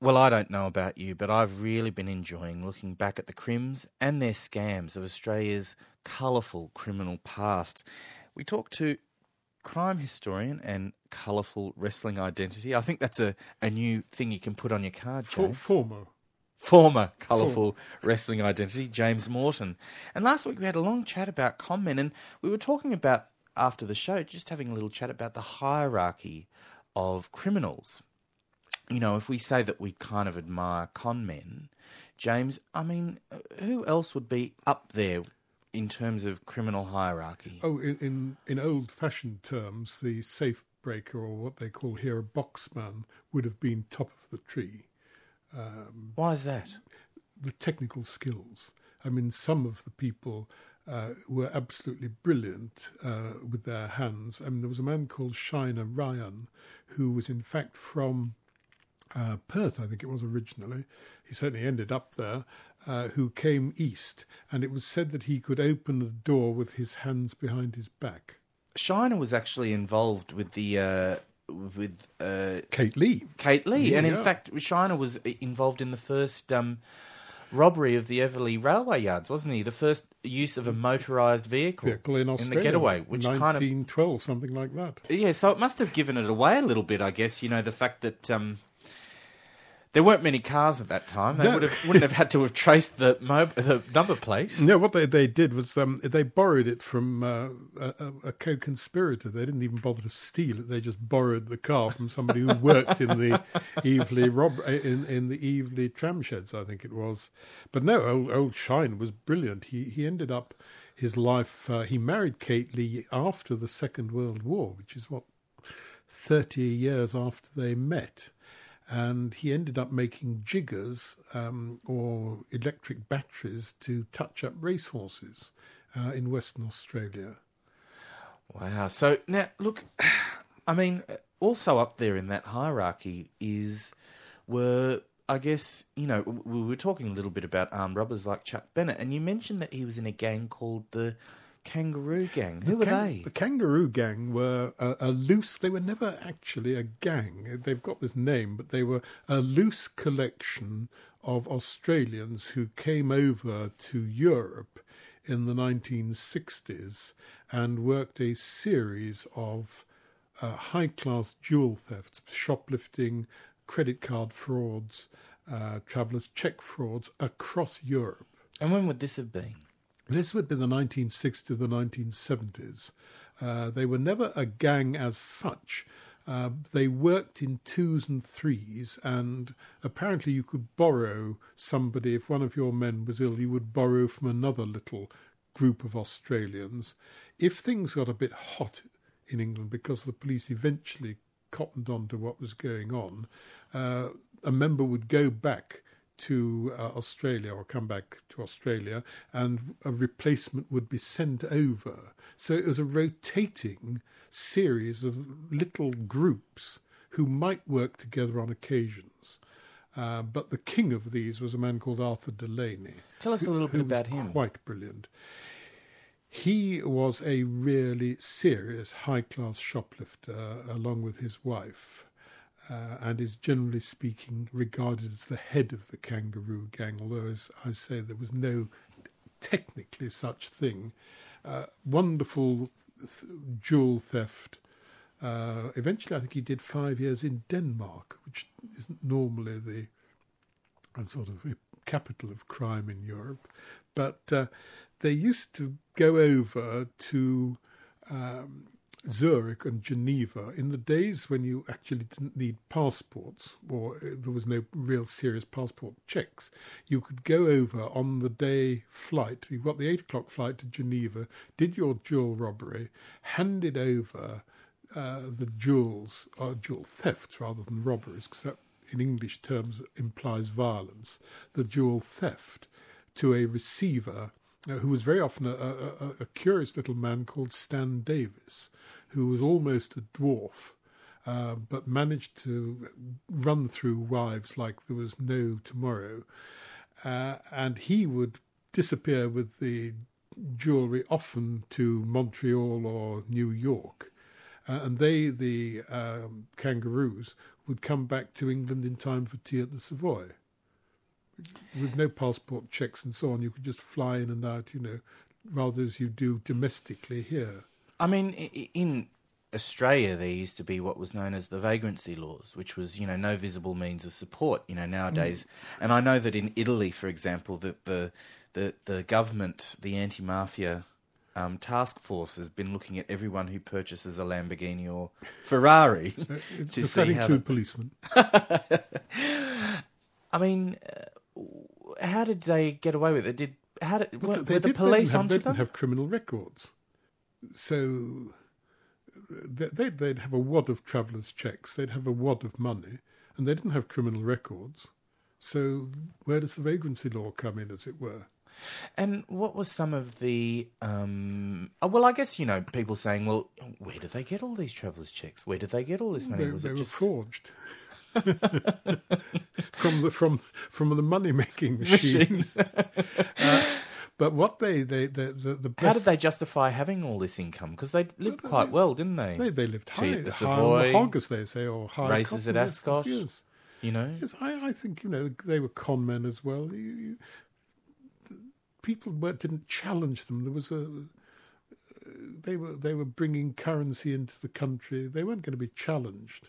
Well, I don't know about you, but I've really been enjoying looking back at the crims and their scams of Australia's colourful criminal past. We talked to crime historian and colourful wrestling identity. I think that's a new thing you can put on your card, James. Former colourful wrestling identity, James Morton. And last week we had a long chat about con men, and we were talking about, after the show, just having a little chat about the hierarchy of criminals. You know, if we say that we kind of admire con men, James, I mean, who else would be up there in terms of criminal hierarchy? Oh, in old-fashioned terms, the safe breaker, or what they call here a boxman, would have been top of the tree. Why is that? The technical skills. I mean, some of the people were absolutely brilliant with their hands. I mean, there was a man called Shiner Ryan, who was in fact from Perth, I think it was originally. He certainly ended up there, who came east, and it was said that he could open the door with his hands behind his back. Shiner was actually involved with the Kate Lee. Yeah, and in fact, Shiner was involved in the first robbery of the Everleigh Railway Yards, wasn't he? The first use of a motorised vehicle in Australia, in the getaway, which 1912, something like that. Yeah, so it must have given it away a little bit, I guess. You know, the fact that there weren't many cars at that time. They wouldn't have had to have traced the number plate. No, what they did was they borrowed it from a co-conspirator. They didn't even bother to steal it. They just borrowed the car from somebody who worked in the in the Eveleigh tram sheds, I think it was. But no, old Shine was brilliant. He ended up his life. He married Kate Lee after the Second World War, which is 30 years after they met. And he ended up making jiggers or electric batteries to touch up racehorses in Western Australia. Wow. So now, look, I mean, also up there in that hierarchy were, I guess, you know, we were talking a little bit about armed robbers like Chuck Bennett, and you mentioned that he was in a gang called the Kangaroo Gang. Who were they? The Kangaroo Gang were a loose... They were never actually a gang. They've got this name, but they were a loose collection of Australians who came over to Europe in the 1960s and worked a series of high-class jewel thefts, shoplifting, credit card frauds, travellers' cheque frauds across Europe. And when would this have been? This would be the 1960s to the 1970s. They were never a gang as such. They worked in twos and threes, and apparently you could borrow somebody. If one of your men was ill, you would borrow from another little group of Australians. If things got a bit hot in England, because the police eventually cottoned on to what was going on, a member would go back to Australia or come back to Australia, and a replacement would be sent over. So it was a rotating series of little groups who might work together on occasions. But the king of these was a man called Arthur Delaney. Tell us a little bit about him. Quite brilliant. He was a really serious high-class shoplifter along with his wife. And is generally speaking regarded as the head of the Kangaroo Gang, although, as I say, there was no technically such thing. Wonderful jewel theft. Eventually, I think he did 5 years in Denmark, which isn't normally the sort of capital of crime in Europe. But they used to go over to Zurich and Geneva in the days when you actually didn't need passports, or there was no real serious passport checks. You could go over on the day flight. You got the 8 o'clock flight to Geneva, did your jewel robbery, handed over the jewels, or jewel thefts rather than robberies, because that in English terms implies violence, the jewel theft to a receiver who was very often a curious little man called Stan Davis, who was almost a dwarf, but managed to run through wives like there was no tomorrow. And he would disappear with the jewellery often to Montreal or New York. And they, the kangaroos, would come back to England in time for tea at the Savoy. With no passport checks and so on, you could just fly in and out, rather as you do domestically here. I mean, in Australia, there used to be what was known as the vagrancy laws, which was, no visible means of support, nowadays. And I know that in Italy, for example, that the government, the anti-mafia task force has been looking at everyone who purchases a Lamborghini or Ferrari to Does see that include policemen? I mean, how did they get away with it? Were the police onto them? They didn't have criminal records. So they'd have a wad of travellers' checks, they'd have a wad of money, and they didn't have criminal records. So where does the vagrancy law come in, as it were? And what was some of the... well, I guess, people saying, well, where did they get all these travellers' checks? Where did they get all this money? They were forged. from the money-making machines. But what the best... How did they justify having all this income? Because they lived quite well, didn't they? They lived high. Tea at the high Savoy, on the hog, as they say, or high races at Ascot. Yes. Yes, I think they were con men as well. People didn't challenge them. There was they were bringing currency into the country. They weren't going to be challenged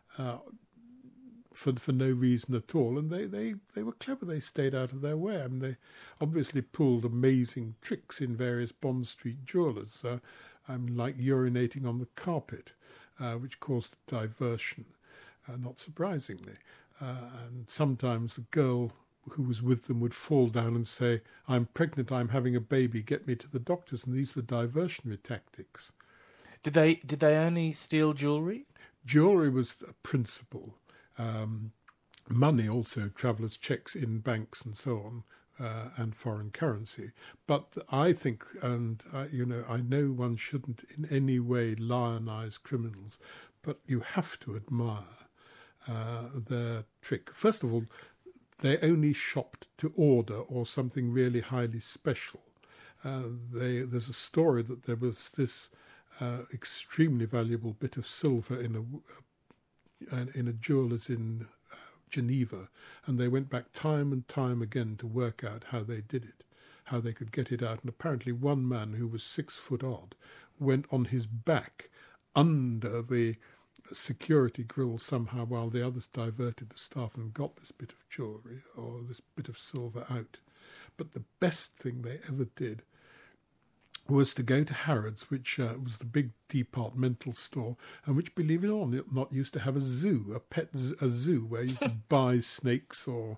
for no reason at all. And they were clever. They stayed out of their way. I mean, they obviously pulled amazing tricks in various Bond Street jewellers, like urinating on the carpet, which caused a diversion, not surprisingly. And sometimes the girl who was with them would fall down and say, "I'm pregnant, I'm having a baby, get me to the doctors." And these were diversionary tactics. Did they only steal jewellery? Jewellery was a principle. Money also, travellers' checks in banks and so on, and foreign currency. But I think, and I know one shouldn't in any way lionise criminals, but you have to admire their trick. First of all, they only shopped to order or something really highly special. There's a story that there was this extremely valuable bit of silver in a jeweller's in Geneva, and they went back time and time again to work out how they did it, how they could get it out. And apparently one man who was 6 foot odd went on his back under the security grill somehow while the others diverted the staff and got this bit of jewellery or this bit of silver out. But the best thing they ever did was to go to Harrods, which was the big departmental store, and which, believe it or not, used to have a zoo, a zoo where you could buy snakes or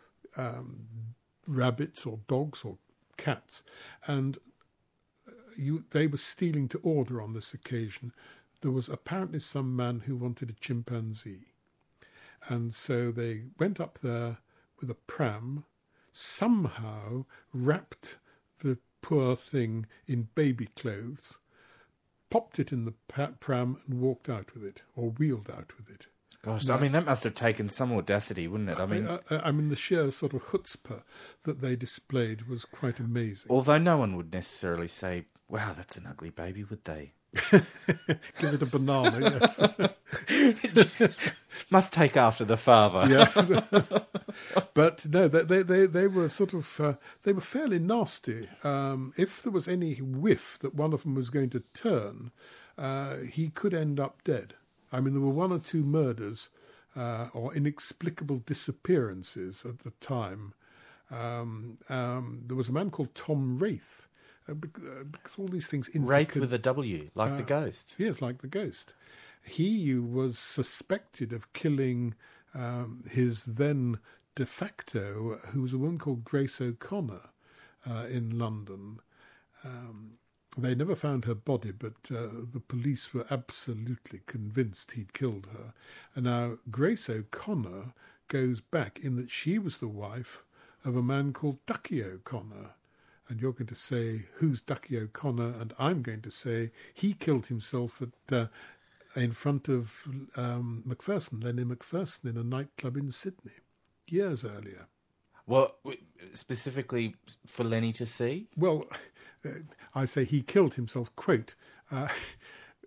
rabbits or dogs or cats. And they were stealing to order on this occasion. There was apparently some man who wanted a chimpanzee. And so they went up there with a pram, somehow wrapped the poor thing in baby clothes, popped it in the pram and walked out with it, or wheeled out with it. Gosh, I mean, that must have taken some audacity, wouldn't it? I mean, the sheer sort of chutzpah that they displayed was quite amazing. Although no one would necessarily say, "Wow, that's an ugly baby," would they? Give it a banana, yes. Must take after the father. Yeah. But no, they were sort of they were fairly nasty. If there was any whiff that one of them was going to turn, he could end up dead. I mean, there were 1 or 2 murders or inexplicable disappearances at the time. There was a man called Tom Wraith. Because all these things... Wraith with a W, like the ghost. Yes, like the ghost. He was suspected of killing his then de facto, who was a woman called Grace O'Connor in London. They never found her body, but the police were absolutely convinced he'd killed her. And now Grace O'Connor goes back in that she was the wife of a man called Ducky O'Connor. And you're going to say, who's Ducky O'Connor? And I'm going to say he killed himself in front of Lenny Macpherson, in a nightclub in Sydney, years earlier. Well, specifically for Lenny to see? Well, I say he killed himself, quote,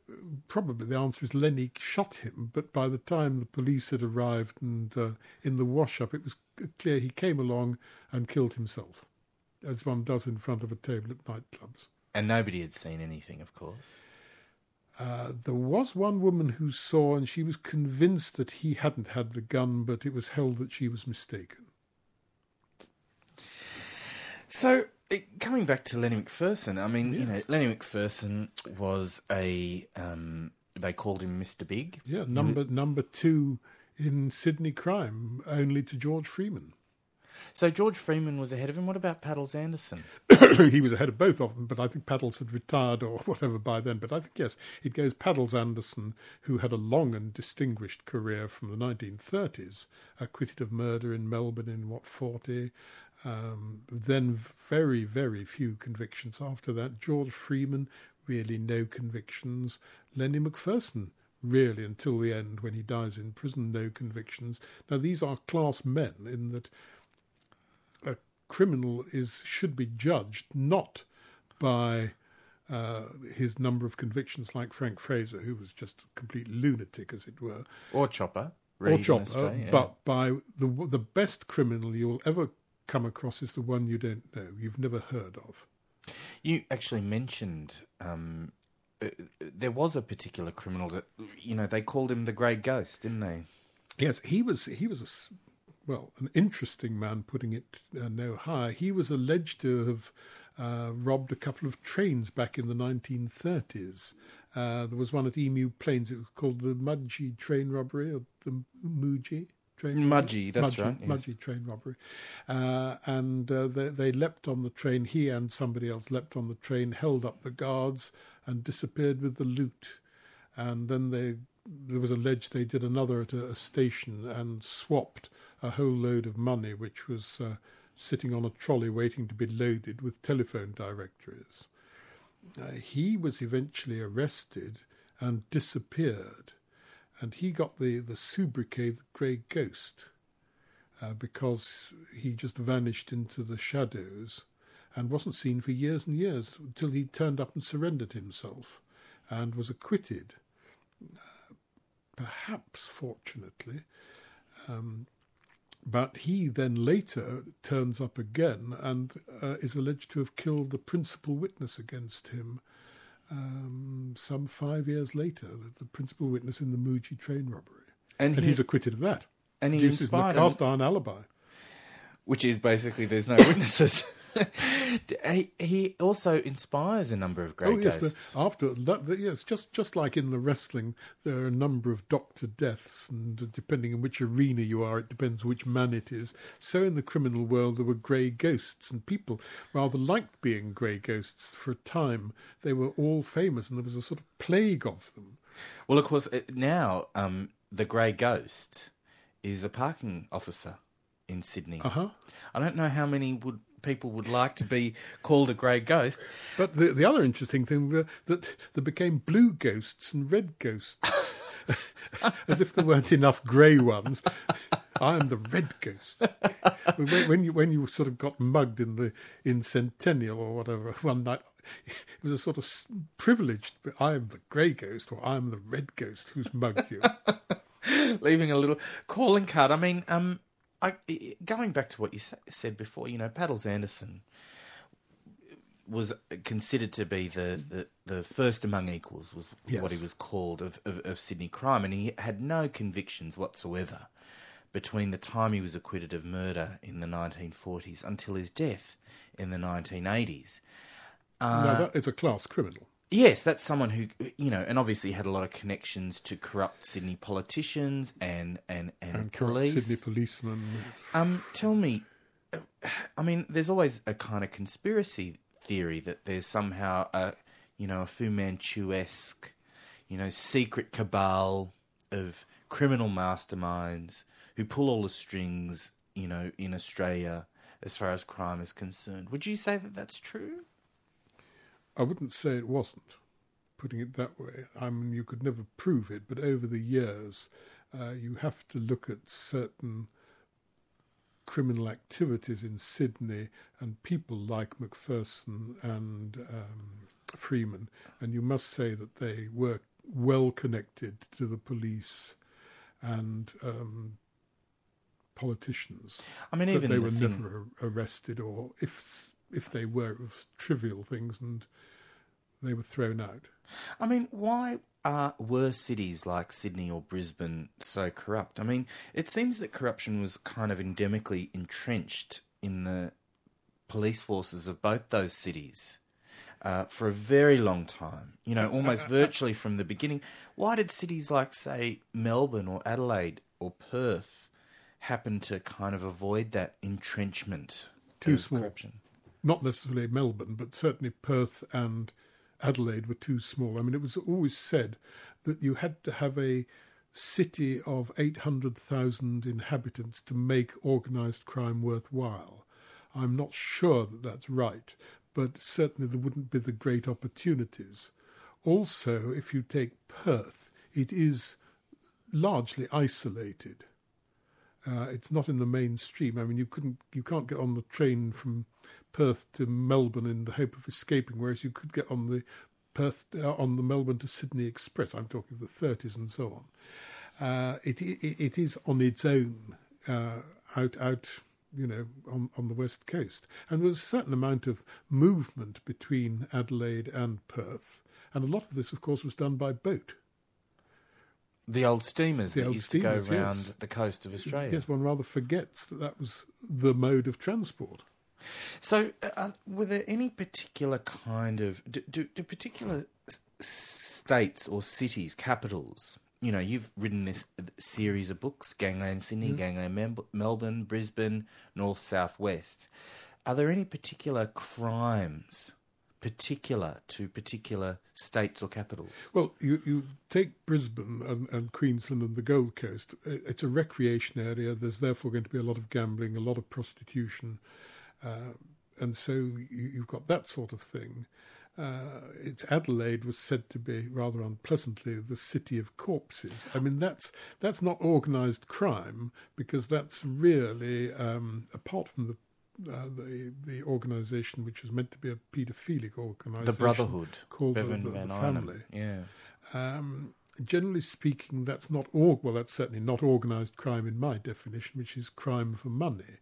probably the answer is Lenny shot him, but by the time the police had arrived and in the wash-up, it was clear he came along and killed himself, as one does in front of a table at nightclubs. And nobody had seen anything, of course. There was one woman who saw, and she was convinced that he hadn't had the gun, but it was held that she was mistaken. So, coming back to Lenny McPherson, I mean, you know, Lenny McPherson was they called him Mr. Big. Yeah, number 2 in Sydney crime, only to George Freeman. So George Freeman was ahead of him. What about Paddles Anderson? He was ahead of both of them, but I think Paddles had retired or whatever by then. But I think, yes, it goes Paddles Anderson, who had a long and distinguished career from the 1930s, acquitted of murder in Melbourne in, 40? Then very, very few convictions after that. George Freeman, really no convictions. Lenny McPherson, really until the end when he dies in prison, no convictions. Now, these are class men in that a criminal should be judged not by his number of convictions like Frank Fraser, who was just a complete lunatic, as it were. Or Chopper. But by the best criminal you'll ever come across is the one you don't know, you've never heard of. You actually mentioned there was a particular criminal that, you know, they called him the Grey Ghost, didn't they? Yes, he was an interesting man, putting it no higher. He was alleged to have robbed a couple of trains back in the 1930s. There was one at Emu Plains. It was called the Mudgee train robbery, or the Mudgee train Mudgee, that's right. Yes. Mudgee train robbery. And they leapt on the train. He and somebody else leapt on the train, held up the guards, and disappeared with the loot. And then there was alleged they did another at a station and swapped a whole load of money, which was sitting on a trolley waiting to be loaded, with telephone directories. He was eventually arrested and disappeared, and he got the sobriquet the Grey Ghost because he just vanished into the shadows and wasn't seen for years and years until he turned up and surrendered himself and was acquitted, perhaps fortunately. But he then later turns up again and is alleged to have killed the principal witness against him some 5 years later, the principal witness in the Mudgee train robbery. And he's acquitted of that. And he inspired the cast iron alibi. Which is basically there's no witnesses. He also inspires a number of great ghosts. After that, yes, just like in the wrestling, there are a number of doctor deaths, and depending on which arena you are, it depends which man it is. So in the criminal world, there were grey ghosts, and people rather liked being grey ghosts for a time. They were all famous, and there was a sort of plague of them. Well, of course, now the grey ghost is a parking officer in Sydney. Uh-huh. I don't know how many people would like to be called a grey ghost. But the other interesting thing that there became blue ghosts and red ghosts, as if there weren't enough grey ones. I am the red ghost. When you sort of got mugged in Centennial or whatever one night, it was a sort of privileged. I am the grey ghost, or I am the red ghost who's mugged you. Leaving a little calling card. I mean, going back to what you said before, you know, Paddles Anderson was considered to be the first among equals, was what he was called, of Sydney crime, and he had no convictions whatsoever between the time he was acquitted of murder in the 1940s until his death in the 1980s. No, that is a class criminal. Yes, that's someone who, you know, and obviously had a lot of connections to corrupt Sydney politicians and police. Sydney policemen. Tell me, I mean, there's always a kind of conspiracy theory that there's somehow a Fu Manchu-esque, secret cabal of criminal masterminds who pull all the strings, in Australia as far as crime is concerned. Would you say that that's true? I wouldn't say it wasn't, putting it that way. I mean, you could never prove it, but over the years, you have to look at certain criminal activities in Sydney and people like McPherson and Freeman, and you must say that they were well connected to the police and politicians. I mean, But even they the were thing, never arrested, or if they were, it was trivial things, and they were thrown out. I mean, why were cities like Sydney or Brisbane so corrupt? I mean, it seems that corruption was kind of endemically entrenched in the police forces of both those cities for a very long time, you know, almost virtually from the beginning. Why did cities like, say, Melbourne or Adelaide or Perth happen to kind of avoid that entrenchment Too of small. corruption? Not necessarily Melbourne, but certainly Perth and Adelaide were too small. I mean, it was always said that you had to have a city of 800,000 inhabitants to make organised crime worthwhile. I'm not sure that that's right, but certainly there wouldn't be the great opportunities. Also, if you take Perth, it is largely isolated. It's not in the mainstream. I mean, you can't get on the train from Perth to Melbourne in the hope of escaping, whereas you could get on the Melbourne to Sydney Express. I'm talking of the 30s and so on. It is on its own out you know, on the west coast, and there was a certain amount of movement between Adelaide and Perth, and a lot of this, of course, was done by boat. The old steamers The that old used to go steamers, around yes. the coast of Australia. Yes, one rather forgets that was the mode of transport. So, were there any particular kind of... Do particular states or cities, capitals... You know, you've written this series of books, Gangland Sydney, Gangland Melbourne, Brisbane, North, South, West. Are there any particular crimes particular to particular states or capitals? Well, you take Brisbane and Queensland and the Gold Coast. It's a recreation area. There's therefore going to be a lot of gambling, a lot of prostitution. And so you've got that sort of thing. It's Adelaide was said to be, rather unpleasantly, the city of corpses. I mean, that's not organised crime, because that's really, apart from the organisation which was meant to be a paedophilic organisation, The Brotherhood, called Bevan the Van Family. Arnhem. Yeah. Generally speaking, that's that's certainly not organised crime in my definition, which is crime for money.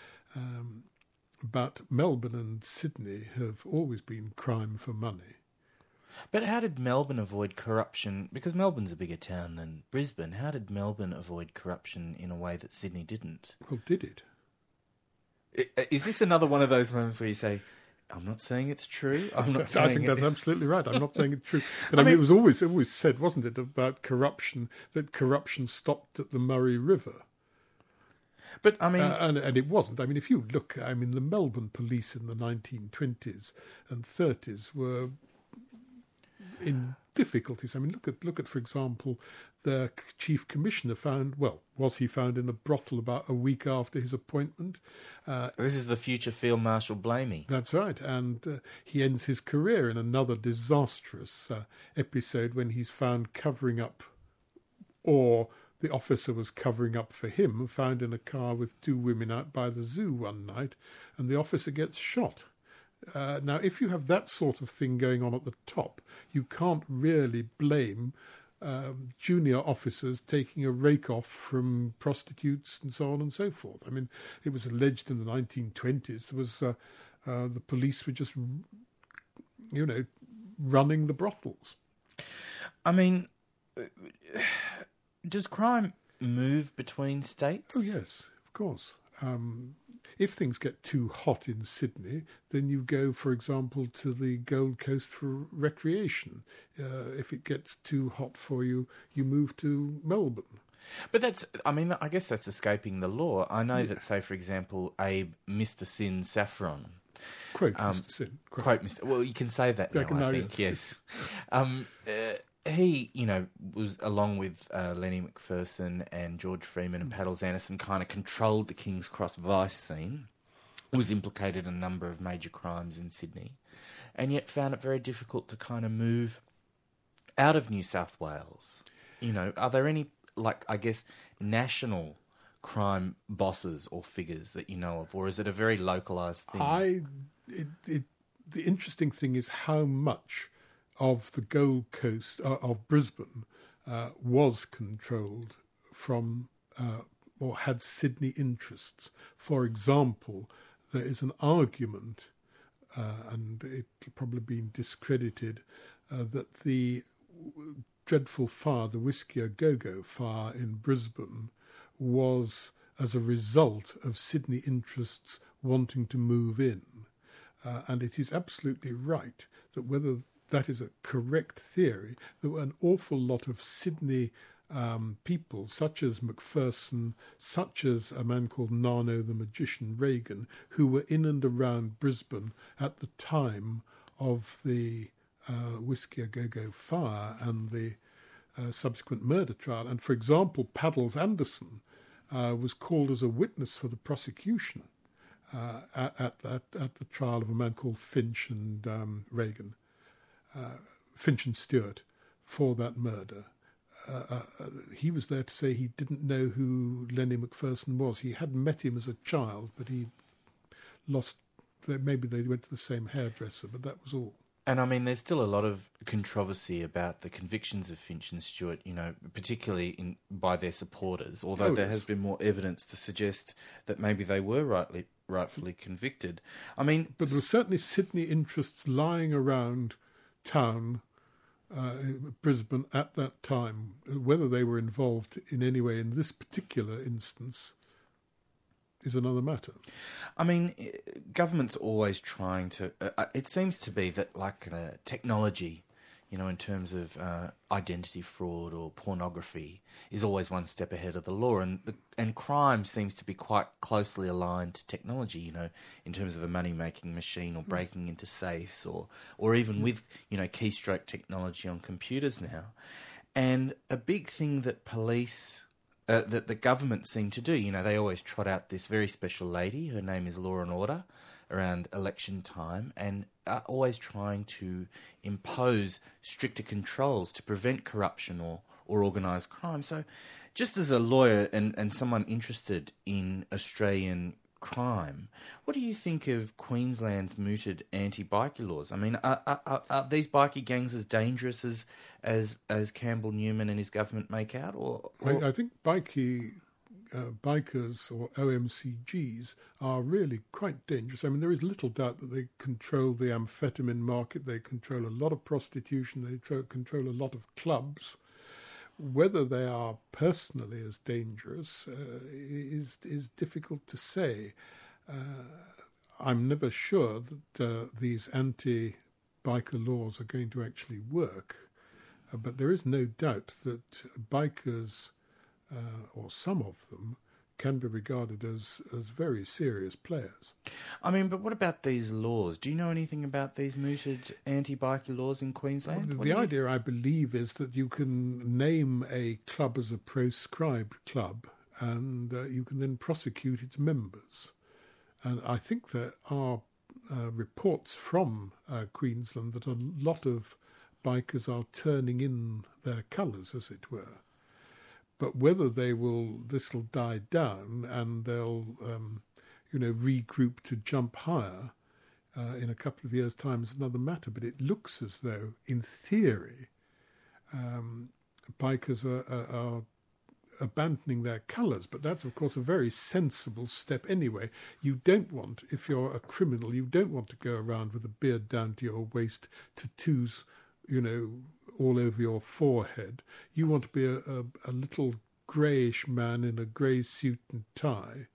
But Melbourne and Sydney have always been crime for money. But how did Melbourne avoid corruption? Because Melbourne's a bigger town than Brisbane. How did Melbourne avoid corruption in a way that Sydney didn't? Well, did it? Is this another one of those moments where you say, I'm not saying it's true. I'm not saying I think that's absolutely right. I'm not saying it's true. But I mean, it was always said, wasn't it, about corruption, that corruption stopped at the Murray River. But, I mean... and it wasn't. I mean, if you look, I mean, the Melbourne police in the 1920s and 30s were in difficulties. I mean, look at, for example, their chief commissioner was he found in a brothel about a week after his appointment. This is the future Field Marshal Blamey. That's right. And he ends his career in another disastrous episode when he's found covering up, or the officer was covering up for him, found in a car with two women out by the zoo one night, and the officer gets shot. Now, if you have that sort of thing going on at the top, you can't really blame junior officers taking a rake off from prostitutes and so on and so forth. I mean, it was alleged in the 1920s there was the police were just, running the brothels. I mean, does crime move between states? Oh, yes, of course. If things get too hot in Sydney, then you go, for example, to the Gold Coast for recreation. If it gets too hot for you, you move to Melbourne. But I guess that's escaping the law. I know that, say, for example, Abe Mr. Sin Saffron. Quote Mr. Sin. Quote Mr. Well, you can say that now, I think, yes. He, was, along with Lenny McPherson and George Freeman and Paddles Anderson, kind of controlled the King's Cross vice scene, was implicated in a number of major crimes in Sydney, and yet found it very difficult to kind of move out of New South Wales. Are there any, national crime bosses or figures that you know of, or is it a very localised thing? The interesting thing is how much of the Gold Coast, of Brisbane, was controlled from or had Sydney interests. For example, there is an argument, and it's probably been discredited, that the dreadful fire, the Whiskey A Go-Go fire in Brisbane, was as a result of Sydney interests wanting to move in. And it is absolutely right that whether that is a correct theory, there were an awful lot of Sydney people, such as Macpherson, such as a man called Nano the Magician Reagan, who were in and around Brisbane at the time of the Whiskey A Go-Go fire and the subsequent murder trial. And, for example, Paddles Anderson was called as a witness for the prosecution at the trial of a man called Finch and Reagan, Finch and Stewart, for that murder. He was there to say he didn't know who Lenny Macpherson was. He had met him as a child, but he lost. Maybe they went to the same hairdresser, but that was all. And I mean, there's still a lot of controversy about the convictions of Finch and Stewart, particularly by their supporters, although there has been more evidence to suggest that maybe they were rightfully convicted. I mean... But there were certainly Sydney interests lying around town, Brisbane, at that time. Whether they were involved in any way in this particular instance is another matter. I mean, government's always trying to... it seems to be that, like, technology, in terms of identity fraud or pornography, is always one step ahead of the law. And crime seems to be quite closely aligned to technology, in terms of a money-making machine or breaking into safes or even with, keystroke technology on computers now. And a big thing that police... that the government seem to do. They always trot out this very special lady, her name is Law and Order, around election time, and are always trying to impose stricter controls to prevent corruption or organised crime. So just as a lawyer and someone interested in Australian crime, what do you think of Queensland's mooted anti-bikie laws? I mean, are these bikie gangs as dangerous as Campbell Newman and his government make out? Or... I think bikers or OMCGs are really quite dangerous. I mean, there is little doubt that they control the amphetamine market, they control a lot of prostitution, they control a lot of clubs. Whether they are personally as dangerous is difficult to say. I'm never sure that these anti-biker laws are going to actually work, but there is no doubt that bikers, or some of them, can be regarded as very serious players. I mean, but what about these laws? Do you know anything about these mooted anti-bikie laws in Queensland? Well, the idea, I believe, is that you can name a club as a proscribed club and you can then prosecute its members. And I think there are reports from Queensland that a lot of bikers are turning in their colours, as it were. But whether this will die down and they'll, regroup to jump higher in a couple of years' time is another matter. But it looks as though, in theory, bikers are abandoning their colours. But that's, of course, a very sensible step anyway. You don't want, if you're a criminal, you don't want to go around with a beard down to your waist, tattoos, all over your forehead. You want to be a little greyish man in a grey suit and tie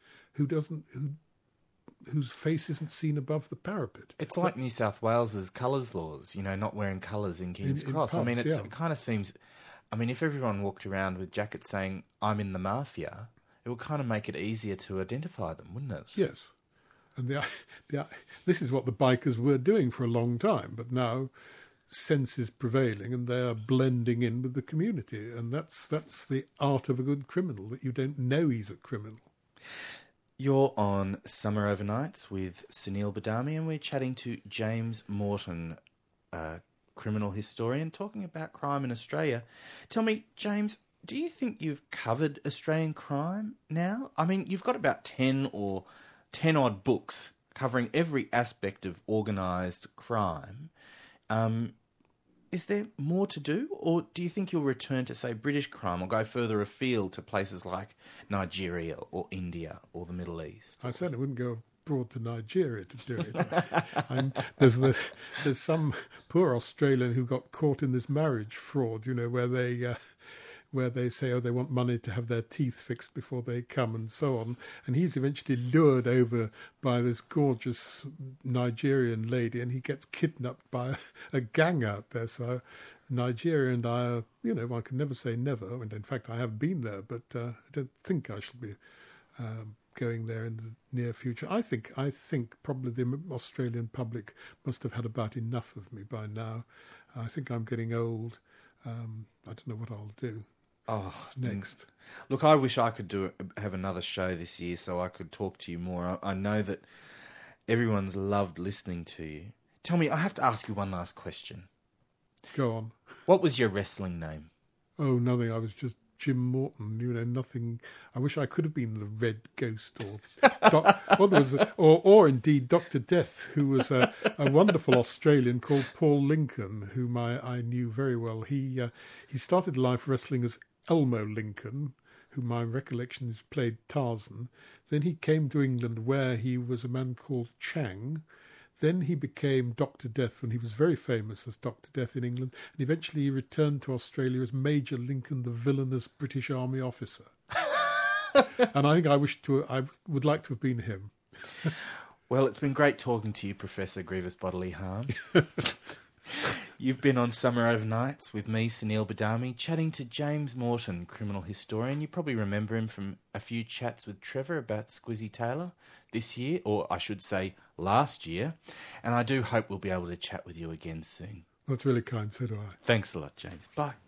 whose face isn't seen above the parapet. It's like New South Wales's colours laws, not wearing colours in King's Cross. Parts, I mean, it kind of seems... I mean, if everyone walked around with jackets saying, I'm in the mafia, it would kind of make it easier to identify them, wouldn't it? Yes. And this is what the bikers were doing for a long time, but now sense is prevailing and they are blending in with the community. And that's the art of a good criminal, that you don't know he's a criminal. You're on Summer Overnights with Sunil Badami, and we're chatting to James Morton, criminal historian, talking about crime in Australia. Tell me, James, do you think you've covered Australian crime now? I mean, you've got about 10 odd books covering every aspect of organised crime. is there more to do, or do you think you'll return to, say, British crime, or go further afield to places like Nigeria or India or the Middle East? I certainly wouldn't go abroad to Nigeria to do it. There's some poor Australian who got caught in this marriage fraud, where they say, oh, they want money to have their teeth fixed before they come and so on. And he's eventually lured over by this gorgeous Nigerian lady, and he gets kidnapped by a gang out there. So Nigeria and I are, one can never say never. And in fact, I have been there, but I don't think I shall be going there in the near future. I think probably the Australian public must have had about enough of me by now. I think I'm getting old. I don't know what I'll do. Oh, next. Look, I wish I could have another show this year so I could talk to you more. I know that everyone's loved listening to you. Tell me, I have to ask you one last question. Go on. What was your wrestling name? Oh, nothing. I was just Jim Morton. Nothing. I wish I could have been the Red Ghost or indeed Dr. Death, who was a wonderful Australian called Paul Lincoln, whom I knew very well. He started life wrestling as Elmo Lincoln, who my recollection is played Tarzan. Then he came to England, where he was a man called Chang. Then he became Dr. Death when he was very famous as Dr. Death in England. And eventually he returned to Australia as Major Lincoln, the villainous British Army officer. And I think I would like to have been him. Well, it's been great talking to you, Professor Grievous Bodily Harm. You've been on Summer Overnights with me, Sunil Badami, chatting to James Morton, criminal historian. You probably remember him from a few chats with Trevor about Squizzy Taylor this year, or I should say last year. And I do hope we'll be able to chat with you again soon. That's really kind, so do I. Thanks a lot, James. Bye.